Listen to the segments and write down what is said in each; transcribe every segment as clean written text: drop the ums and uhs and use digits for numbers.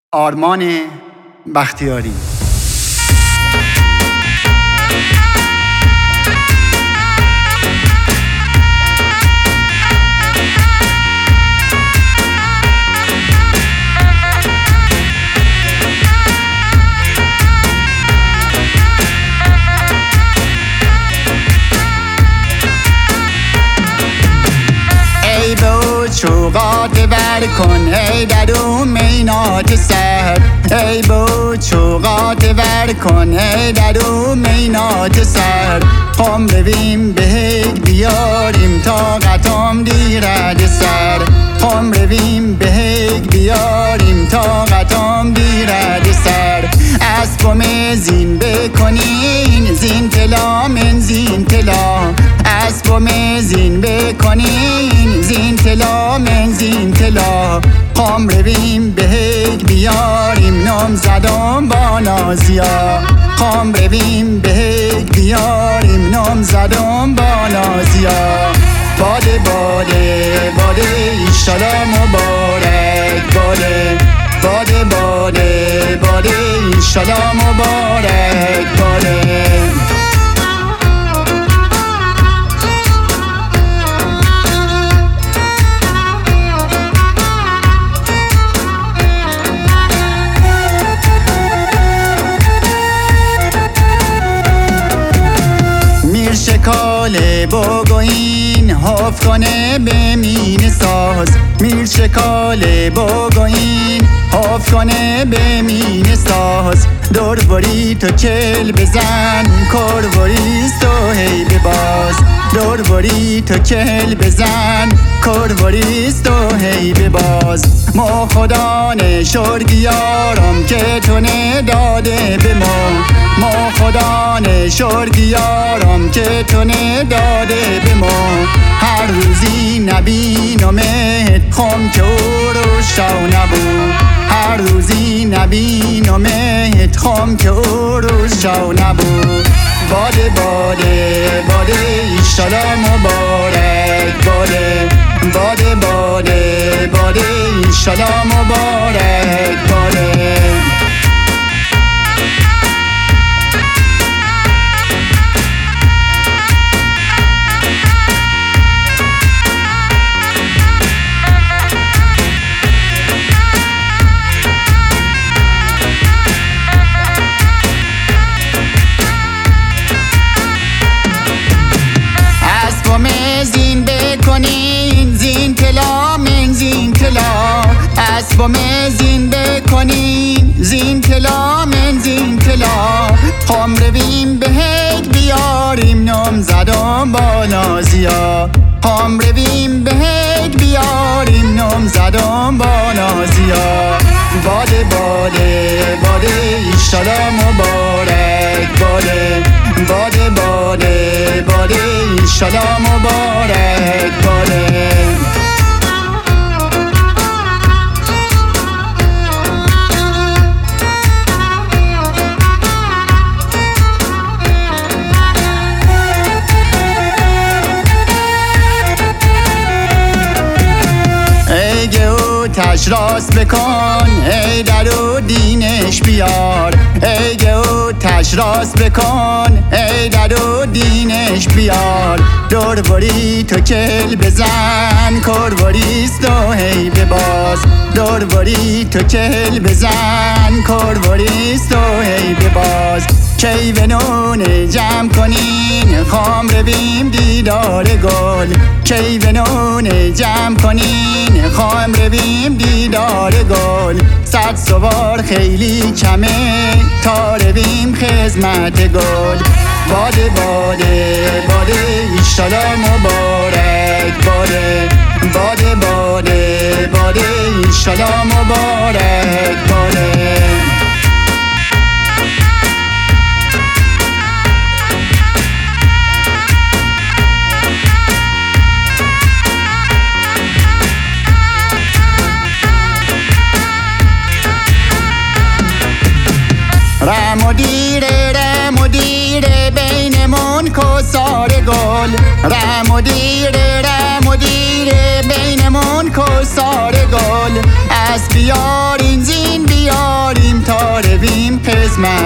آرمان بختیاری. چوقات ور کن ای درون مینات سر، ای با چوقات ور کن ای درون مینات سر. خم رویم بهک بیاریم تا قطام دیرد سر، خم رویم بهک بیاریم تا قطام دیرد سر. اسبم زین بکنین زین طلا من زین طلا، اسبم زین بکنین زین طلا من زین طلا. خم رویم بهک بیاریم نام زدم با نازیا، خم رویم بهک بیاریم نام زدم با نازیا. باده باده باده ایشالا مبارک باده، باده باده باده ایشالا مبارک باده. شکاله بگوین حف کنه به مین ساز، میر شکاله بگوین حف کنه به مین ساز. دور باری تو چل بزن کروریست و هی بباز، دور باری تو چل بزن کروریست و هی بباز. ما خدا نشرگیارم که تو نداده به ما خدا نشرگیارم که تو نداده به ما. هر روزی نبینمت خم که او رو شو نبود، هر روزی نبینمت خم که او رو شو نبود. باده باده باده ایشالا مبارک باده، باده باده باده ایشالا مبارک باده. زین بکنین زین طلا من زین طلا، اسبم زین بکنین زین طلا من زین طلا. خم رویم بهک بیاریم نام زدم با نازیا، خم رویم بهک بیاریم نام زدم با نازیا. باده باده باده ایشالا مبارک باده، باده باده باده ایشالا مبارک باده. تش راست بکن ای درو دینش بیار، ای گو تش راست بکن ای درو دینش بیار. دور باری تو کل بزن کروریست و هی بباز، دور باری تو کل بزن کروریست و هی بباز. کی و نون جمع کنین خام رویم دیدار گل، کی و نون جمع کنین خام رویم دیدار گل. صد سوار خیلی کمه تا رویم خدمت گل. باده باده باده ایشالا مبارک باده، باده باده باده ایشالا مبارک باده. رم و دیره بینمون کسار گل، رم و دیره بینمون کسار گل. از بیارین زین بیار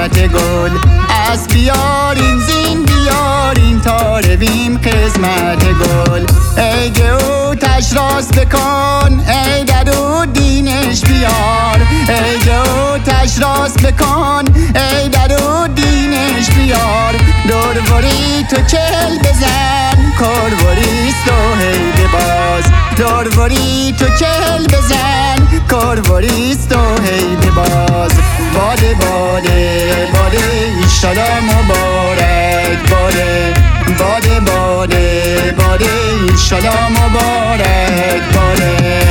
قسمت گل. از بیارین زین بیارین تا رویم قسمت گل. ای گو تش راست بکن ای درو دینش بیار. ای گو تش راست بکن ای درو دینش بیار. دوروری تو چل بزن کروریست و هی بباز. دوروری تو چل بزن کروریست و هی بباز. باده باده باده ایشالا مبارک باده. باده باده باده ایشالا مبارک باده.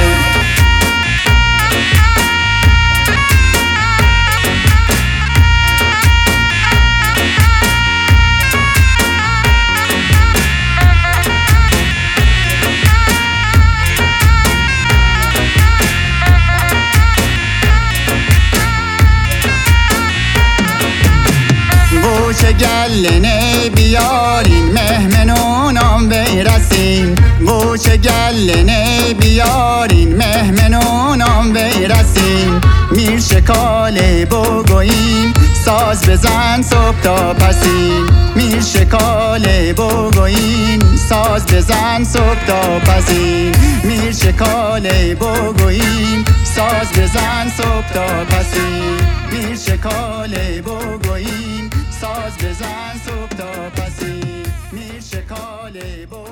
گوش گلنه بیارین مهمنونام بیرسین. گوش گلنه بیارین مهمنونام بیرسین. میر شکاله بگوین ساز بزن صبح تا پسین. میر شکاله بگوین ساز بزن صبح تا پسین. میر شکاله بگوین ساز بزن صبح تا پسین. میر شکاله بگوین ساز بزن صبح تا پسین. میر شکاله